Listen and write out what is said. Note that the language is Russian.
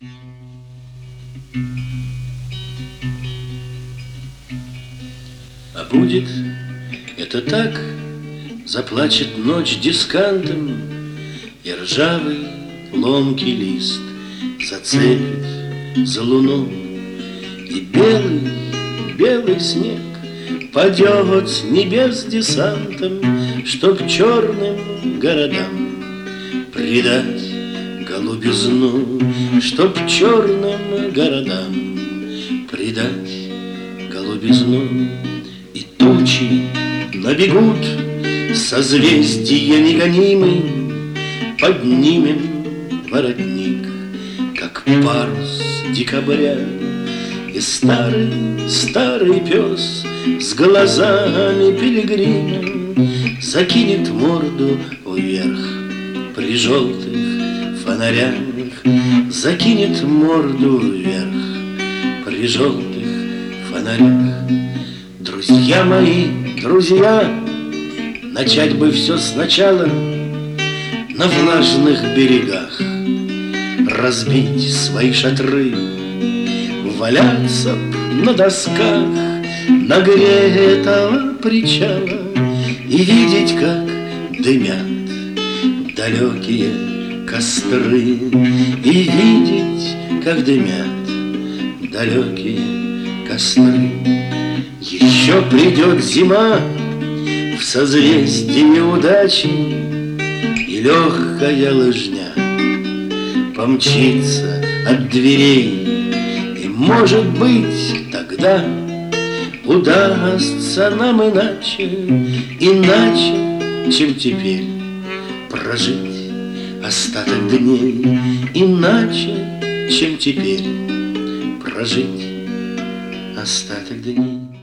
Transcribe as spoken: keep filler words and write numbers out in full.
А будет это так, заплачет ночь дискантом, и ржавый ломкий лист зацепит за луну, и белый, белый снег падет с небес десантом, чтоб черным городам придать голубизну, чтоб черным городам придать голубизну. И тучи набегут, созвездия негонимы, поднимем воротник, как парус декабря. И старый, старый пес с глазами пилигрима закинет морду вверх при желтых фонарях, закинет морду вверх при желтых фонарях. Друзья мои, друзья, начать бы все сначала, на влажных берегах разбить свои шатры, валяться на досках нагретого причала и видеть, как дымят далекие костры, и видеть, как дымят далекие костры. Еще придет зима в созвездии удачи, и легкая лыжня помчится от дверей. И, может быть, тогда удастся нам иначе, иначе, чем теперь, прожить остаток дней, иначе, чем теперь, прожить остаток дней.